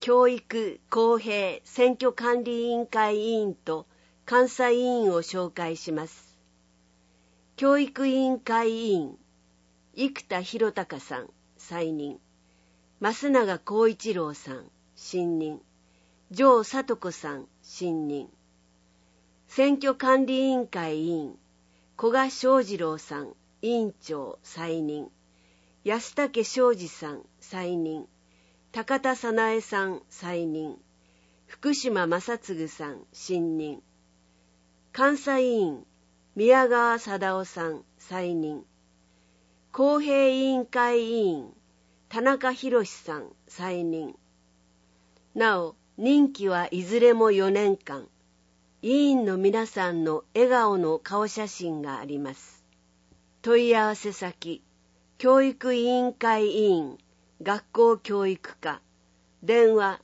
教育公平選挙管理委員会委員と監査委員を紹介します。教育委員会委員、生田博隆さん、再任。増永光一郎さん、新任。城聡子さん、新任。選挙管理委員会委員、古賀翔二郎さん、委員長、再任。安武昌司さん、再任。高田早苗さん、再任。福島正嗣さん、新任。監査委員、宮川貞夫さん、再任。公平委員会委員、田中博さん、再任。なお、任期はいずれも4年間。委員の皆さんの笑顔の顔写真があります。問い合わせ先、教育委員会委員、学校教育課、電話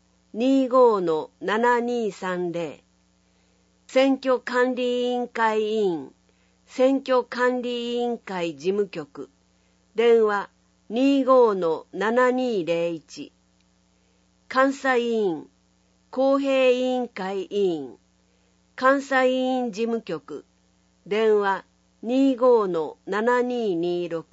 25-7230。選挙管理委員会委員、選挙管理委員会事務局、電話 25-7201。監査委員、公平委員会委員、監査委員事務局、電話 25-7226。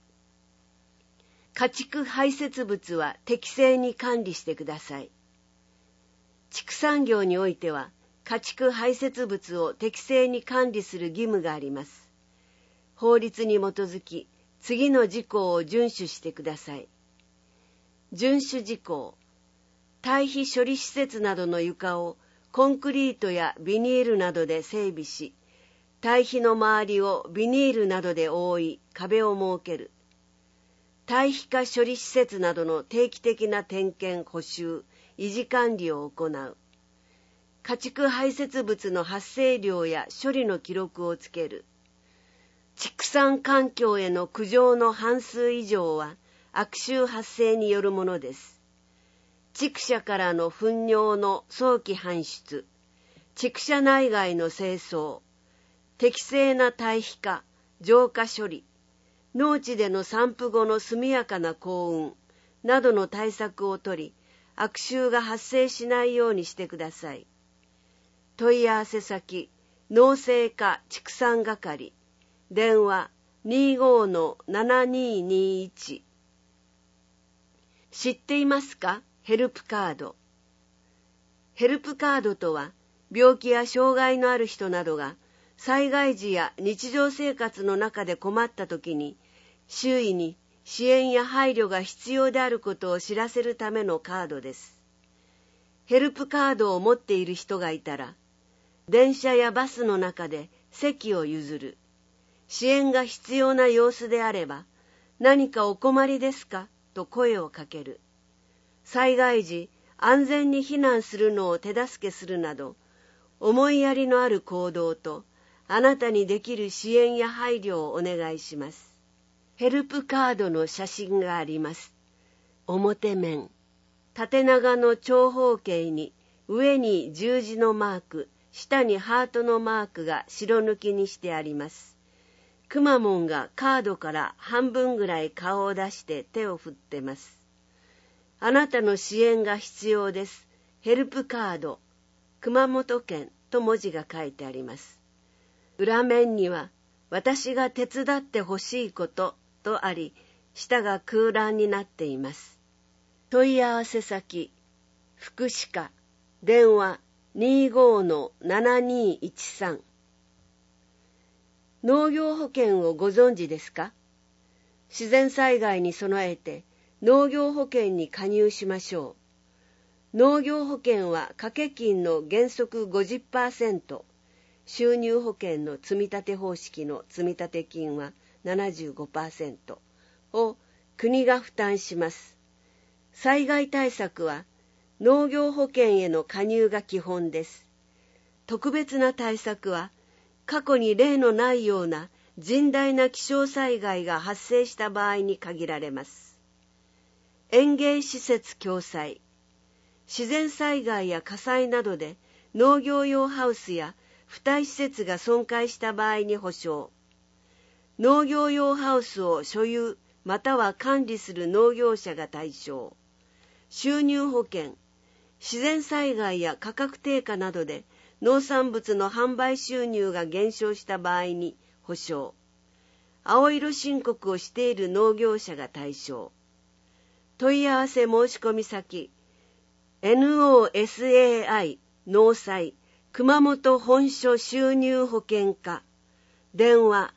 家畜排泄物は適正に管理してください。畜産業においては、家畜排泄物を適正に管理する義務があります。法律に基づき、次の事項を遵守してください。遵守事項。堆肥処理施設などの床をコンクリートやビニールなどで整備し、堆肥の周りをビニールなどで覆い、壁を設ける。堆肥化処理施設などの定期的な点検・補修、維持管理を行う。家畜排泄物の発生量や処理の記録をつける。畜産環境への苦情の半数以上は悪臭発生によるものです。畜舎からの糞尿の早期搬出、畜舎内外の清掃、適正な堆肥化、浄化処理、農地での散布後の速やかな降運などの対策を取り、悪臭が発生しないようにしてください。問い合わせ先、農政課畜産係、電話 25-7221。知っていますか？ヘルプカード。ヘルプカードとは、病気や障害のある人などが災害時や日常生活の中で困った時に、周囲に支援や配慮が必要であることを知らせるためのカードです。ヘルプカードを持っている人がいたら、電車やバスの中で席を譲る。支援が必要な様子であれば、何かお困りですか？と声をかける。災害時、安全に避難するのを手助けするなど、思いやりのある行動と、あなたにできる支援や配慮をお願いします。ヘルプカードの写真があります。表面、縦長の長方形に、上に十字のマーク、下にハートのマークが白抜きにしてあります。くまモンがカードから半分ぐらい顔を出して手を振ってます。あなたの支援が必要です。ヘルプカード、熊本県と文字が書いてあります。裏面には、私が手伝ってほしいこととあり、下が空欄になっています。問い合わせ先、福祉課、電話 25-7213。農業保険をご存知ですか？自然災害に備えて農業保険に加入しましょう。農業保険は掛け金の原則 50%、収入保険の積立方式の積立金は 75% を国が負担します。災害対策は農業保険への加入が基本です。特別な対策は過去に例のないような甚大な気象災害が発生した場合に限られます。園芸施設共済、自然災害や火災などで農業用ハウスや付帯施設が損壊した場合に保証。農業用ハウスを所有または管理する農業者が対象。収入保険、 自然災害や価格低下などで農産物の販売収入が減少した場合に補償。青色申告をしている農業者が対象。問い合わせ申込先 NOSAI 農災熊本本所収入保険課電話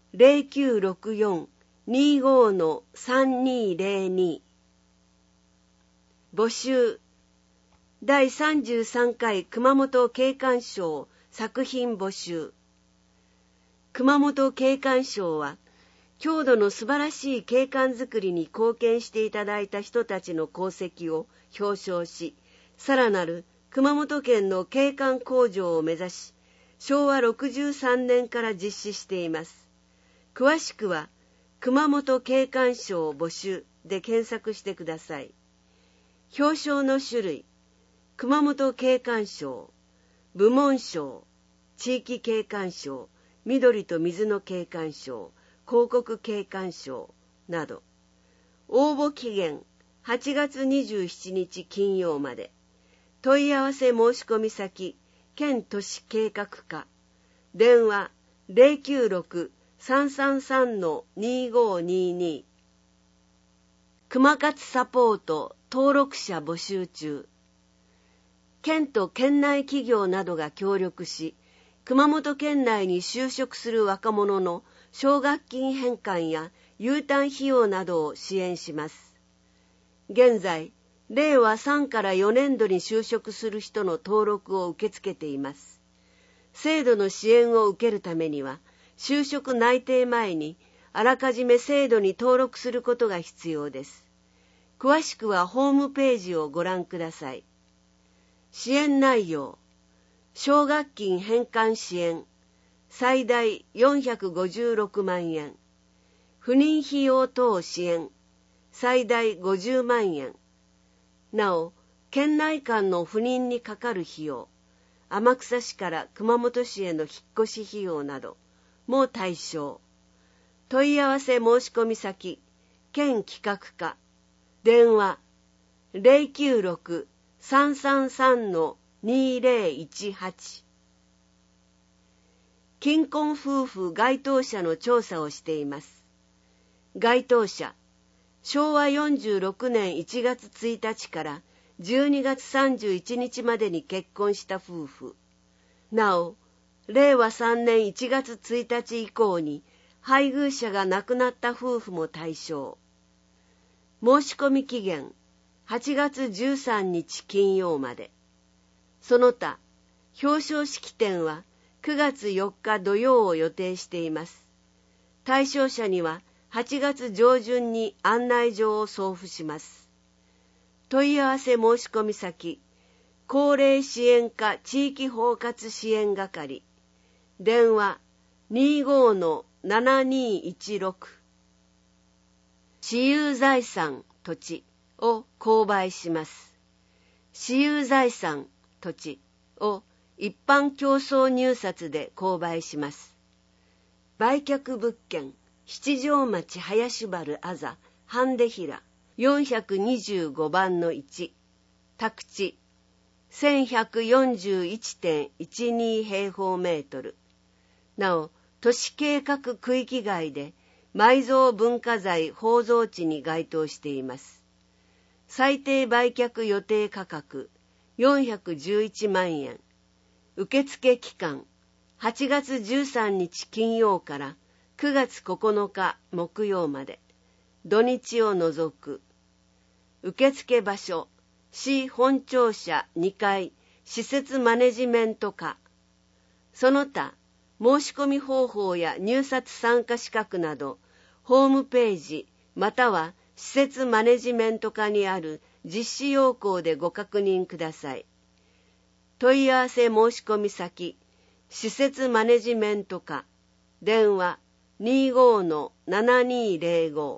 0964-25-3202 募集第33回熊本景観賞作品募集。熊本景観賞は郷土の素晴らしい景観づくりに貢献していただいた人たちの功績を表彰し、さらなる熊本県の景観向上を目指し、昭和63年から実施しています。詳しくは熊本景観賞募集で検索してください。表彰の種類、熊本景観賞、部門賞、地域景観賞、緑と水の景観賞、広告景観賞など。応募期限8月27日金曜まで。問い合わせ申込先県都市計画課電話 096-333-2522 熊活サポート登録者募集中。県と県内企業などが協力し、熊本県内に就職する若者の奨学金返還や U ターン費用などを支援します。現在、令和3から4年度に就職する人の登録を受け付けています。制度の支援を受けるためには、就職内定前にあらかじめ制度に登録することが必要です。詳しくはホームページをご覧ください。支援内容、奨学金返還支援、最大456万円。不妊費用等支援、最大50万円。なお、県内間の不妊にかかる費用、天草市から熊本市への引っ越し費用なども対象。問い合わせ申込先、県企画課、電話 096-333-2018。金婚夫婦該当者の調査をしています。該当者、昭和46年1月1日から12月31日までに結婚した夫婦。なお、令和3年1月1日以降に配偶者が亡くなった夫婦も対象。申し込み期限、8月13日金曜まで。その他、表彰式典は9月4日土曜を予定しています。対象者には8月上旬に案内状を送付します。問い合わせ申込先、高齢支援課地域包括支援係、電話 25-7216。私有財産土地を購買します。私有財産土地を一般競争入札で購買します。売却物件、七条町林原あざ半出平425番の1、宅地 1141.12 平方メートル。なお、都市計画区域外で埋蔵文化財宝蔵地に該当しています。最低売却予定価格411万円。受付期間8月13日金曜から9月9日木曜まで。土日を除く。受付場所、市本庁舎2階施設マネジメント課。その他、申し込み方法や入札参加資格など、ホームページまたは施設マネジメント課にある実施要項でご確認ください。問い合わせ申し込み先、施設マネジメント課、電話 25-7205。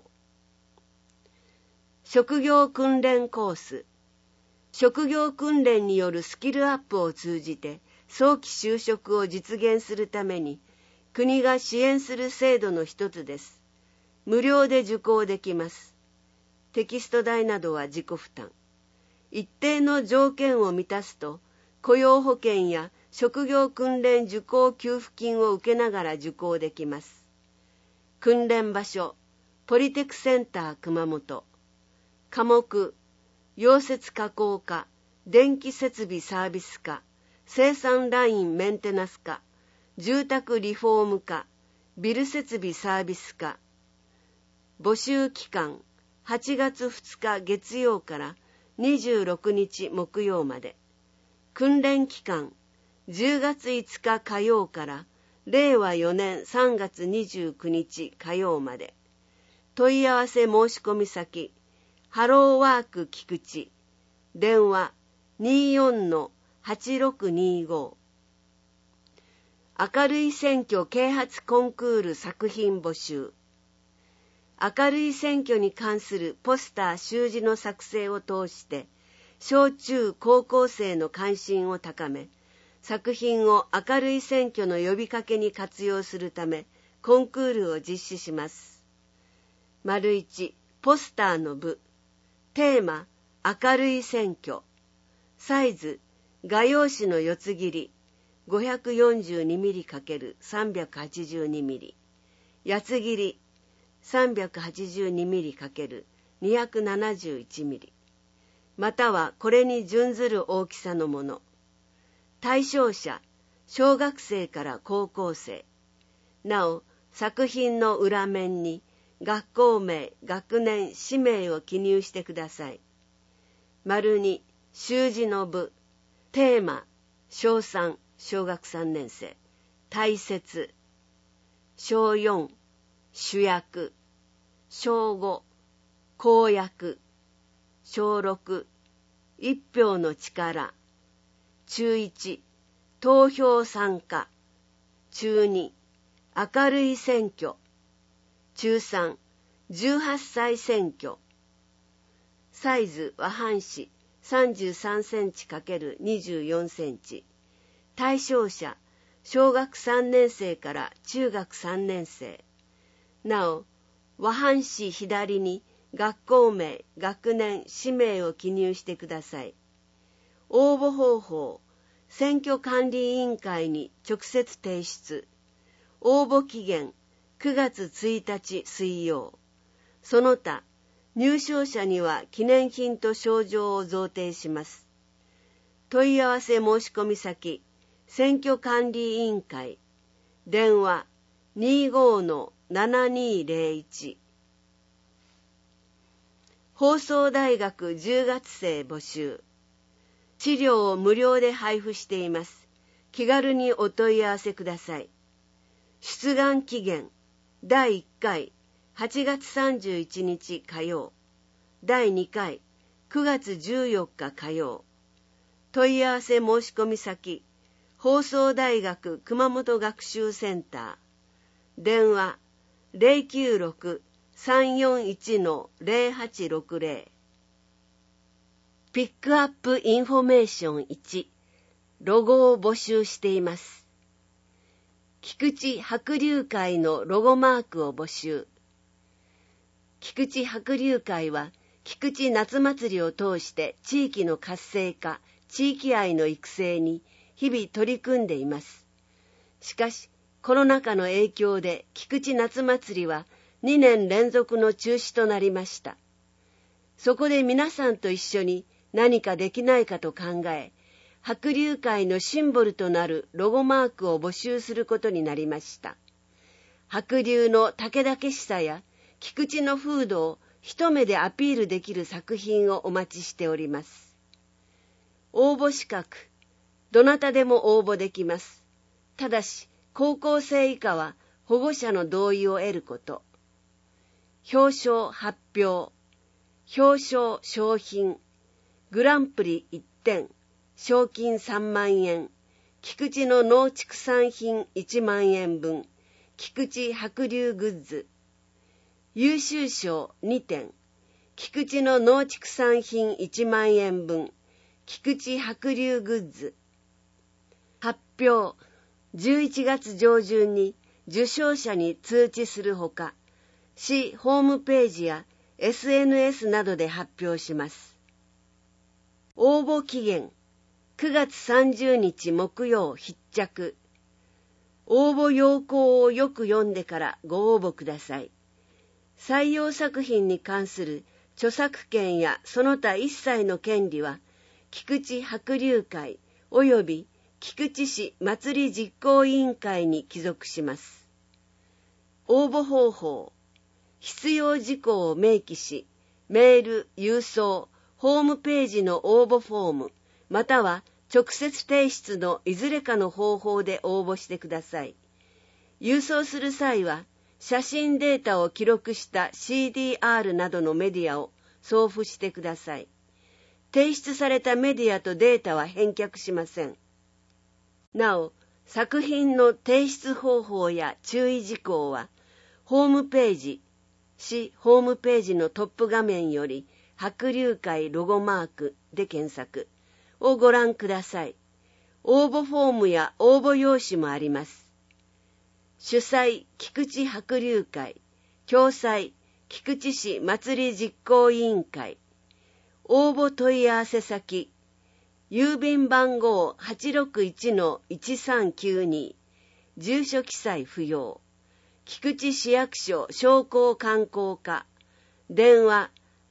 職業訓練コース。職業訓練によるスキルアップを通じて早期就職を実現するために国が支援する制度の一つです。無料で受講できます。テキスト代などは自己負担。 一定の条件を満たすと、雇用保険や職業訓練受講給付金を受けながら受講できます。訓練場所、ポリテクセンター熊本。科目、溶接加工科、電気設備サービス科、生産ラインメンテナンス科、住宅リフォーム科、ビル設備サービス科。募集期間、8月2日月曜から26日木曜まで。訓練期間、10月5日火曜から令和4年3月29日火曜まで。問い合わせ申し込み先、ハローワーク菊池。電話 24-8625。明るい選挙啓発コンクール作品募集。明るい選挙に関するポスター習字の作成を通して小中高校生の関心を高め、作品を明るい選挙の呼びかけに活用するためコンクールを実施します。1、ポスターの部。テーマ、明るい選挙。サイズ、画用紙の四つ切り 542mm×382mm。八つ切り 382mm×271mm。またはこれに準ずる大きさのもの。対象者、小学生から高校生。なお、作品の裏面に学校名、学年、氏名を記入してください。2、習字の部。テーマ、小3、小学3年生。大切。小4、主役。小5、公約。小6、一票の力。中1、投票参加。中2、明るい選挙。中3、18歳選挙。サイズ和半紙33センチ×24センチ。対象者、小学3年生から中学3年生。なお、和半紙左に学校名、学年、氏名を記入してください。応募方法、選挙管理委員会に直接提出。応募期限、9月1日水曜。その他、入賞者には記念品と賞状を贈呈します。問い合わせ申し込み先、選挙管理委員会。電話 25-7201。放送大学10月生募集。資料を無料で配布しています。気軽にお問い合わせください。出願期限、第1回、8月31日火曜。第2回、9月14日火曜。問い合わせ申し込み先、放送大学熊本学習センター。電話、096-341-0860。ピックアップインフォメーション1、ロゴを募集しています。菊池白龍会のロゴマークを募集。菊池白龍会は菊池夏祭りを通して地域の活性化、地域愛の育成に日々取り組んでいます。しかし、コロナ禍の影響で菊池夏祭りは2年連続の中止となりました。そこで皆さんと一緒に何かできないかと考え、白龍会のシンボルとなるロゴマークを募集することになりました。白龍の武々しさや菊池の風土を一目でアピールできる作品をお待ちしております。応募資格、どなたでも応募できます。ただし、高校生以下は保護者の同意を得ること。表彰発表、表彰賞品、グランプリ1点、賞金3万円、菊池の農畜産品1万円分、菊池白龍グッズ、優秀賞2点、菊池の農畜産品1万円分、菊池白龍グッズ。発表、11月上旬に受賞者に通知するほか、市ホームページや SNS などで発表します。 応募期限9月30日木曜必着。応募要項をよく読んでからご応募ください。採用作品に関する著作権やその他一切の権利は菊池白龍会及び菊池市祭り実行委員会に帰属します。応募方法、必要事項を明記し、メール、郵送、ホームページの応募フォーム、または直接提出のいずれかの方法で応募してください。郵送する際は、写真データを記録した CDR などのメディアを送付してください。提出されたメディアとデータは返却しません。なお、作品の提出方法や注意事項は、ホームページ、市ホームページのトップ画面より白龍会ロゴマークで検索をご覧ください。応募フォームや応募用紙もあります。主催、菊池白龍会。共催、菊池市祭り実行委員会。応募問い合わせ先、郵便番号 861-1392、住所記載不要。菊池市役所商工観光課。電話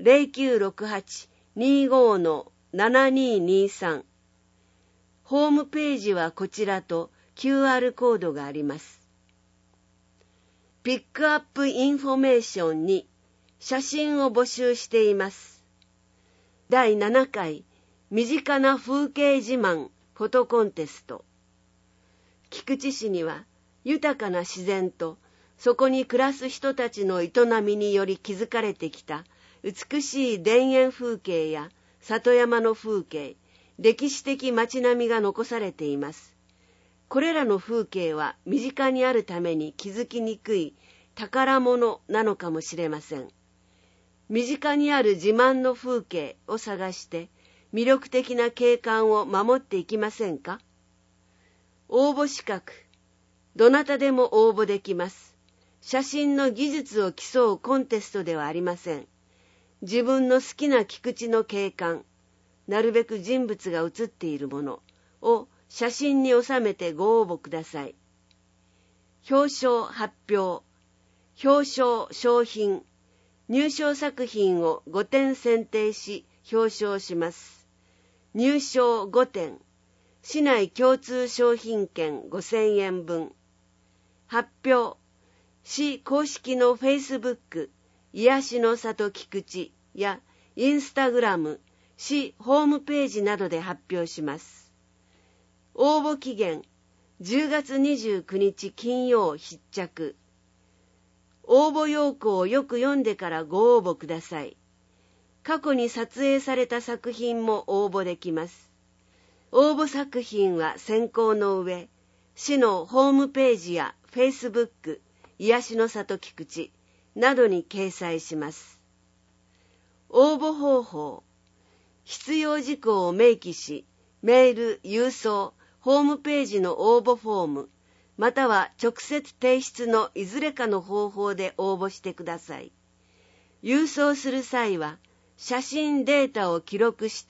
0968-25-7223。ホームページはこちらと QR コードがあります。ピックアップインフォメーションに写真を募集しています。第7回身近な風景自慢フォトコンテスト。菊池市には豊かな自然とそこに暮らす人たちの営みにより築かれてきた美しい田園風景や里山の風景、歴史的街並みが残されています。これらの風景は身近にあるために気づきにくい宝物なのかもしれません。身近にある自慢の風景を探して魅力的な景観を守っていきませんか？応募資格、どなたでも応募できます。写真の技術を競うコンテストではありません。自分の好きな菊池の景観、なるべく人物が写っているものを写真に収めてご応募ください。表彰発表、表彰賞品、入賞作品を5点選定し表彰します。入賞5点、市内共通商品券5000円分。発表、市公式のフェイスブック、癒しの里菊池やインスタグラム、市ホームページなどで発表します。応募期限、10月29日金曜必着。応募要項をよく読んでからご応募ください。過去に撮影された作品も応募できます。応募作品は選考の上、市のホームページやフェイスブック、癒しの里菊池などに掲載します。応募方法、必要事項を明記し、メール、郵送、ホームページの応募フォーム、または直接提出のいずれかの方法で応募してください。郵送する際は、写真データを記録した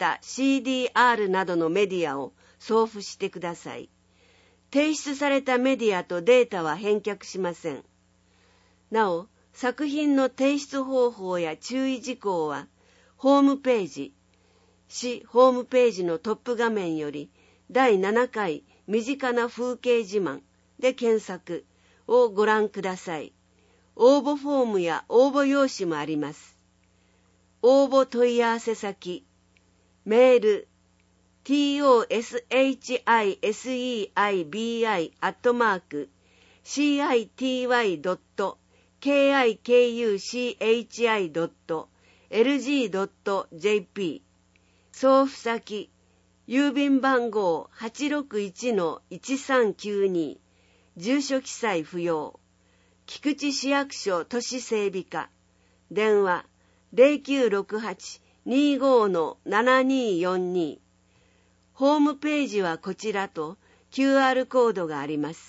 CDR などのメディアを送付してください。提出されたメディアとデータは返却しません。なお、作品の提出方法や注意事項は、ホームページ、市ホームページのトップ画面より第7回身近な風景自慢で検索をご覧ください。応募フォームや応募用紙もあります。応募問い合わせ先、メール、city@city.kikuchi.lg.jp 送付先、郵便番号 861-1392、住所記載不要、菊池市役所都市整備課、電話 0968-25-7242、ホームページはこちらと QR コードがあります。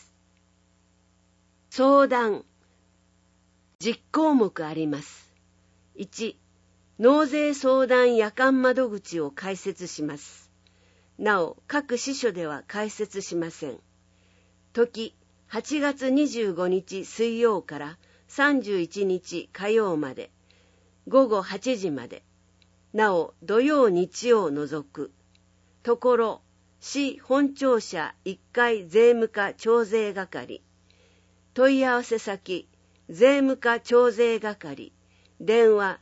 相談、10項目あります。1、 納税相談夜間窓口を開設します。なお、各支所では開設しません。時、8月25日水曜から31日火曜まで、午後8時まで。なお、土曜日曜を除く。ところ、市本庁舎1階税務課徴税係。問い合わせ先、税務課徴税係。電話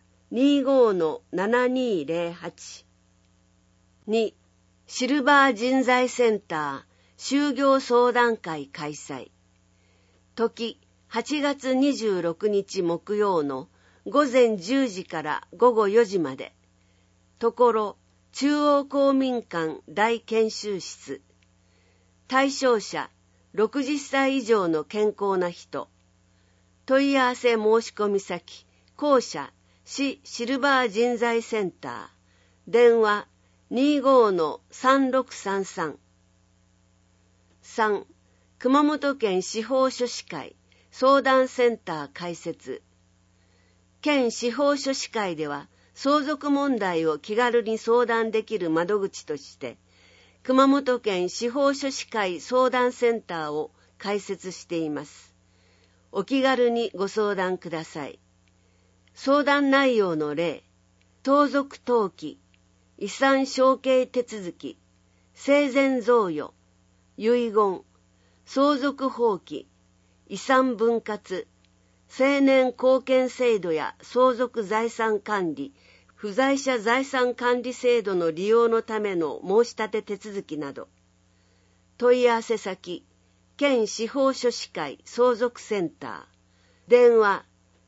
25-7208。2. シルバー人材センター就業相談会開催。時、8月26日木曜の午前10時から午後4時まで。ところ、中央公民館大研修室。対象者、60歳以上の健康な人。問い合わせ申し込み先、校舎、市シルバー人材センター。電話 25-3633。3. 熊本県司法書士会相談センター開設。県司法書士会では、相続問題を気軽に相談できる窓口として、熊本県司法書士会相談センターを開設しています。お気軽にご相談ください。相談内容の例、相続登記、遺産承継手続き、生前贈与、遺言、相続放棄、遺産分割、成年後見制度や相続財産管理、不在者財産管理制度の利用のための申し立て手続きなど。問い合わせ先、県司法書士会相続センター。電話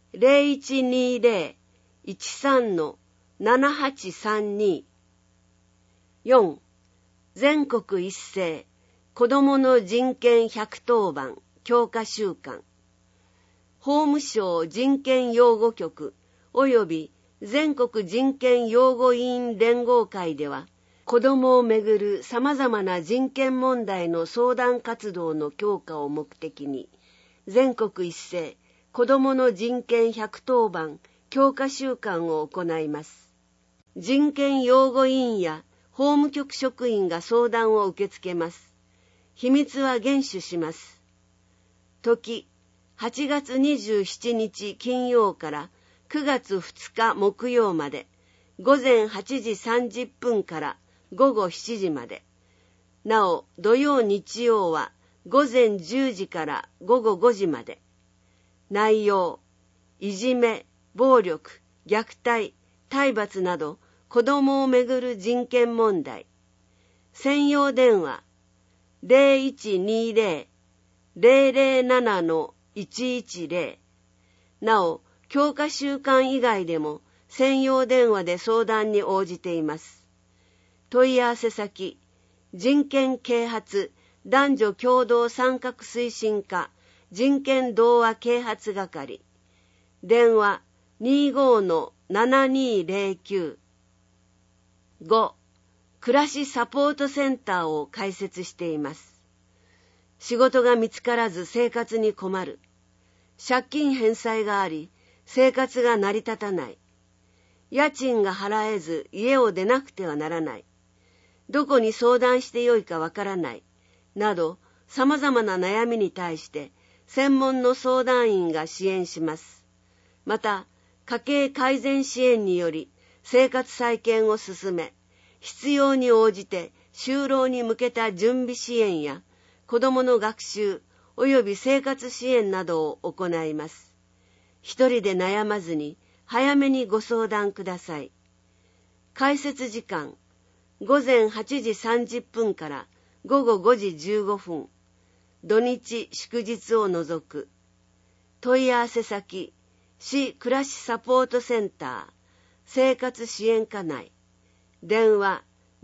0120-13-7832。4. 全国一斉子どもの人権110番強化週間。法務省人権擁護局及び全国人権擁護委員連合会では、子どもをめぐるさまざまな人権問題の相談活動の強化を目的に、全国一斉子どもの人権110番強化週間を行います。人権擁護委員や法務局職員が相談を受け付けます。秘密は厳守します。時、8月27日金曜から9月2日木曜まで、午前8時30分から午後7時まで。なお、土曜日曜は午前10時から午後5時まで。内容、いじめ、暴力、虐待、体罰など子どもをめぐる人権問題。専用電話 0120-007-110。なお、強化週間以外でも専用電話で相談に応じています。問い合わせ先、人権啓発男女共同参画推進課人権同和啓発係。電話 25-7209。5. 暮らしサポートセンターを開設しています。仕事が見つからず生活に困る。借金返済があり、生活が成り立たない。家賃が払えず家を出なくてはならない。どこに相談してよいかわからない。など、様々な悩みに対して専門の相談員が支援します。また、家計改善支援により生活再建を進め、必要に応じて就労に向けた準備支援や子どもの学習及び生活支援などを行います。一人で悩まずに早めにご相談ください。開設時間、午前8時30分から午後5時15分。土日祝日を除く。問い合わせ先、市暮らしサポートセンター生活支援課内。電話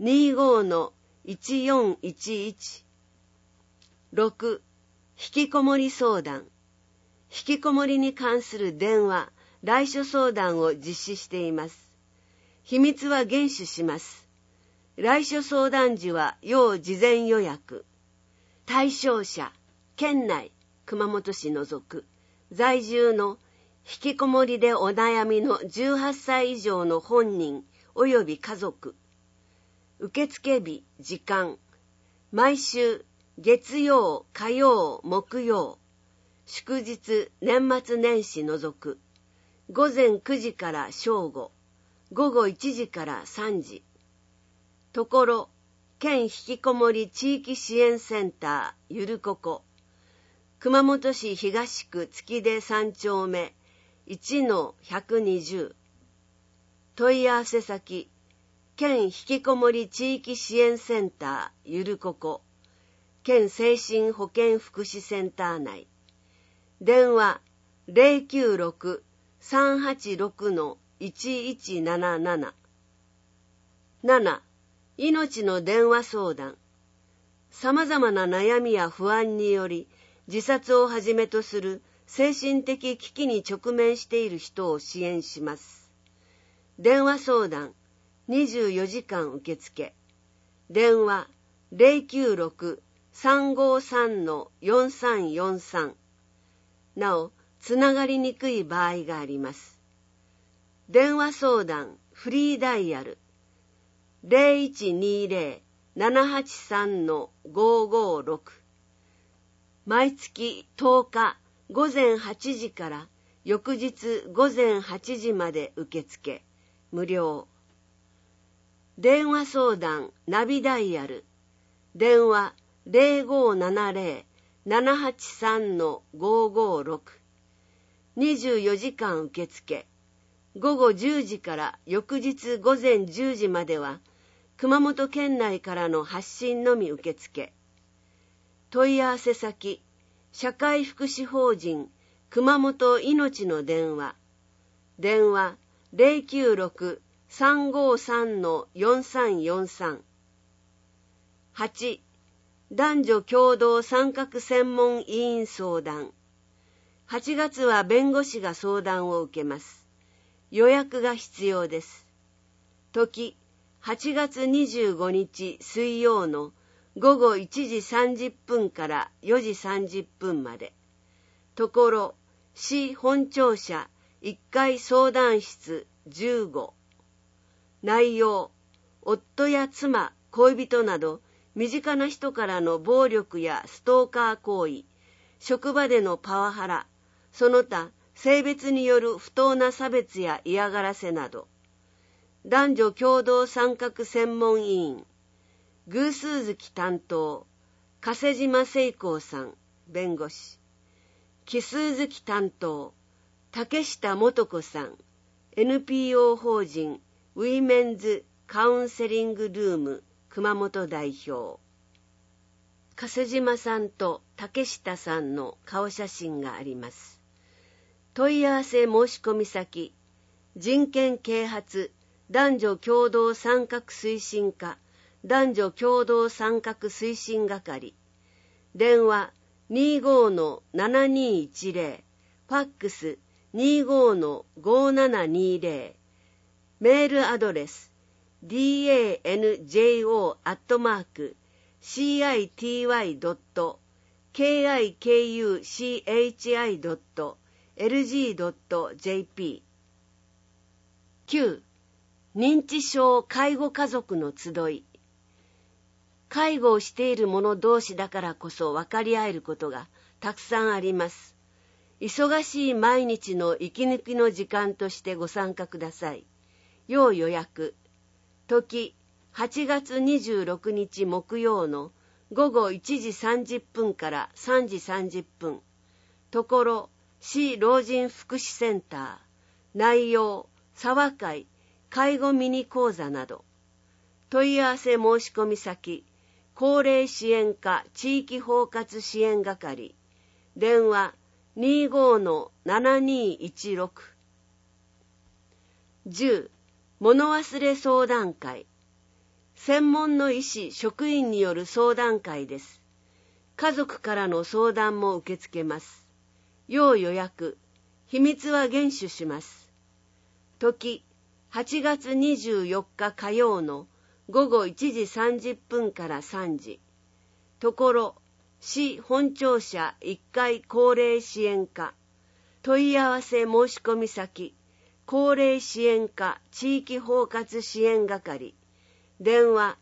25-1411。6. 引きこもり相談。引きこもりに関する電話、来所相談を実施しています。秘密は厳守します。来所相談時は要事前予約。対象者、県内、熊本市除く、在住の引きこもりでお悩みの18歳以上の本人及び家族。受付日、時間。毎週、月曜、火曜、木曜。祝日、年末年始除く。午前9時から正午。午後1時から3時。ところ、県引きこもり地域支援センター、ゆるここ。熊本市東区月出3丁目 1-120。問い合わせ先、県引きこもり地域支援センター、ゆるここ。県精神保健福祉センター内。電話 096-386-1177。7. 命の電話相談。様々な悩みや不安により自殺をはじめとする精神的危機に直面している人を支援します。電話相談24時間受付。電話 096-353-4343。なお、つながりにくい場合があります。電話相談フリーダイヤル 0120-783-556。毎月10日午前8時から翌日午前8時まで受付、無料。電話相談ナビダイヤル。電話 0570-783-556。24時間受付。午後10時から翌日午前10時までは熊本県内からの発信のみ受付。問い合わせ先、社会福祉法人熊本いのちの電話。電話 096-353-4343。8. 男女共同参画専門委員相談。8月は弁護士が相談を受けます。予約が必要です。時、8月25日水曜の午後1時30分から4時30分まで。ところ、市本庁舎1階相談室15。内容、夫や妻、恋人など身近な人からの暴力やストーカー行為、職場でのパワハラ、その他性別による不当な差別や嫌がらせなど。男女共同参画専門委員、偶数月担当、加瀬島聖光さん、弁護士。奇数月担当、竹下素子さん、NPO 法人ウィメンズカウンセリングルーム熊本代表。加瀬島さんと竹下さんの顔写真があります。問い合わせ申し込み先、人権啓発男女共同参画推進課男女共同参画推進係。電話 25-7210、ファックス 25-5720。メールアドレス danjo.city.kikuchi.lg.jp。 9. 認知症介護家族の集い。介護をしている者同士だからこそ分かり合えることがたくさんあります。忙しい毎日の息抜きの時間としてご参加ください。要予約。時、8月26日木曜の午後1時30分から3時30分。ところ、市老人福祉センター。内容、沢会、介護ミニ講座など。問い合わせ申し込み先、高齢支援課地域包括支援係。電話 25-7216。 10. 物忘れ相談会。専門の医師・職員による相談会です。家族からの相談も受け付けます。要予約。秘密は厳守します。時、8月24日火曜の午後1時30分から3時。ところ、市本庁舎1階高齢支援課。 問い合わせ申し込み先、高齢支援課地域包括支援係、電話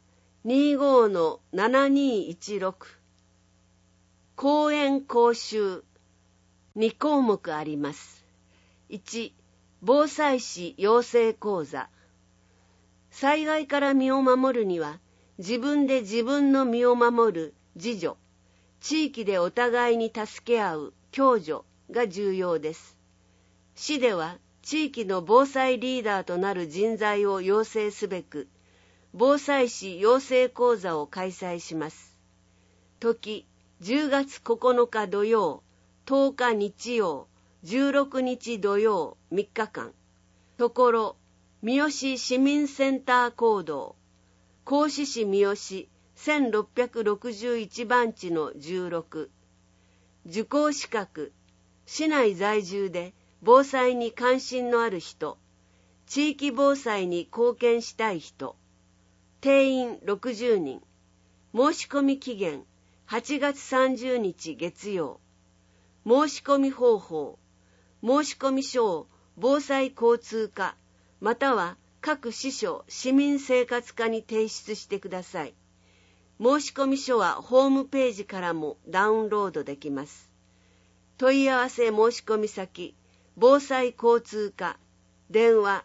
25-7216。 講演講習2項目あります。1、防災士養成講座。災害から身を守るには、自分で自分の身を守る自助、地域でお互いに助け合う共助が重要です。市では地域の防災リーダーとなる人材を養成すべく、防災士養成講座を開催します。時、10月9日土曜、10日日曜、16日土曜3日間。ところ、三好市民センター講堂、合志市三好1661番地の16。受講資格、市内在住で防災に関心のある人、地域防災に貢献したい人、定員60人。申し込み期限8月30日月曜。申し込み方法、申し込み書を防災交通課または各支所市民生活課に提出してください。申し込み書はホームページからもダウンロードできます。問い合わせ申し込み先、防災交通課、電話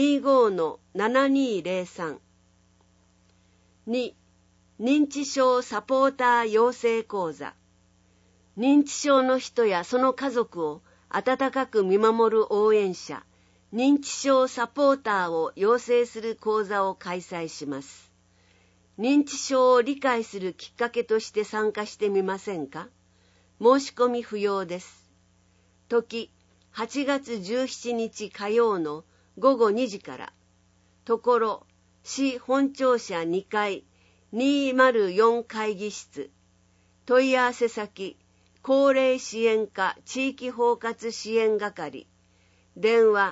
25-7203。2、認知症サポーター養成講座。認知症の人やその家族を温かく見守る応援者、認知症サポーターを養成する講座を開催します。認知症を理解するきっかけとして参加してみませんか？申し込み不要です。時、8月17日火曜の午後2時から。ところ、市本庁舎2階204会議室。問い合わせ先、高齢支援課地域包括支援係。電話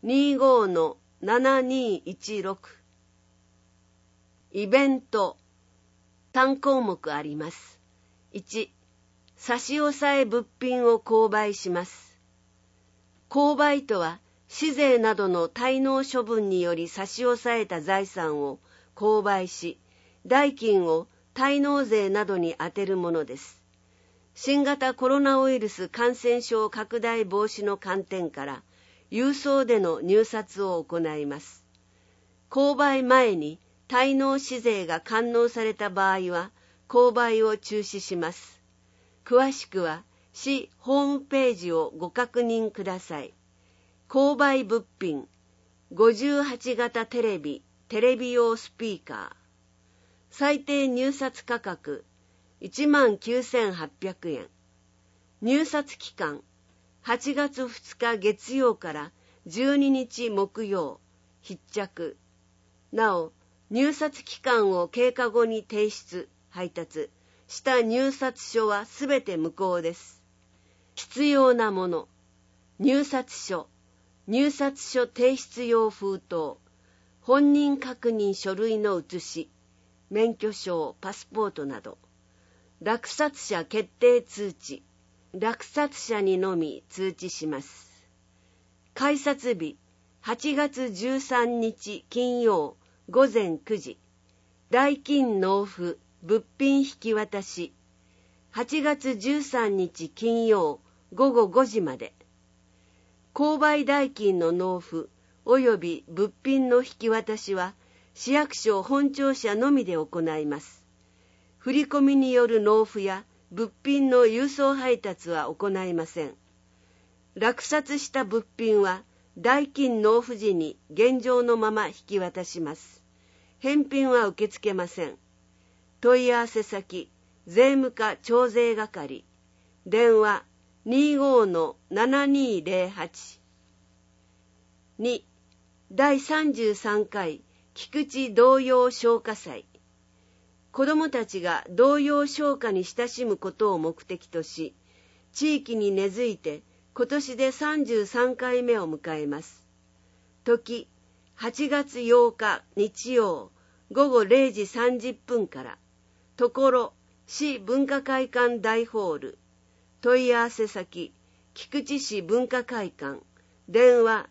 25-7216。イベント3項目あります。1、差し押さえ物品を購買します。購買とは、市税などの滞納処分により差し押さえた財産を購買し、代金を滞納税などに充てるものです。新型コロナウイルス感染症拡大防止の観点から、郵送での入札を行います。購買前に滞納市税が完納された場合は、購買を中止します。詳しくは、市ホームページをご確認ください。購買物品、58型テレビ、テレビ用スピーカー。最低入札価格、19,800円。入札期間、8月2日月曜から12日木曜、必着。なお、入札期間を経過後に提出、配達した入札書はすべて無効です。必要なもの、入札書、入札書提出用封筒、本人確認書類の写し、免許証、パスポートなど、落札者決定通知、落札者にのみ通知します。改札日、8月13日金曜午前9時、代金納付、物品引き渡し、8月13日金曜午後5時まで。購買代金の納付及び物品の引き渡しは市役所本庁舎のみで行います。振込による納付や物品の郵送配達は行いません。落札した物品は代金納付時に現状のまま引き渡します。返品は受け付けません。問い合わせ先、税務課徴税係。電話 25-7208。2、第33回菊池童謡唱歌祭。子どもたちが童謡唱歌に親しむことを目的とし、地域に根付いて今年で33回目を迎えます。時、8月8日日曜午後0時30分から。ところ、市文化会館大ホール。問い合わせ先、 菊池市文化会館、電話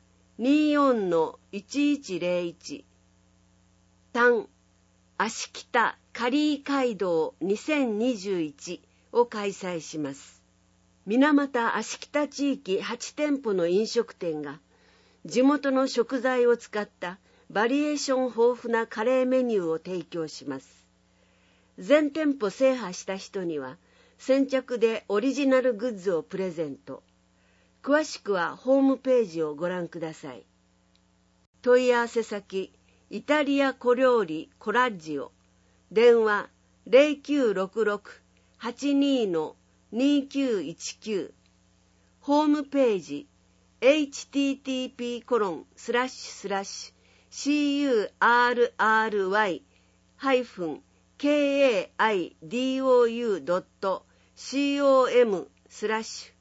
24-1101。3、足北カリー街道2021を開催します。水俣足北地域8店舗の飲食店が地元の食材を使ったバリエーション豊富なカレーメニューを提供します。全店舗制覇した人には先着でオリジナルグッズをプレゼント。詳しくはホームページをご覧ください。問い合わせ先、イタリア小料理コラッジオ、電話 0966-82-2919、ホームページ http://curry-kaidou.com/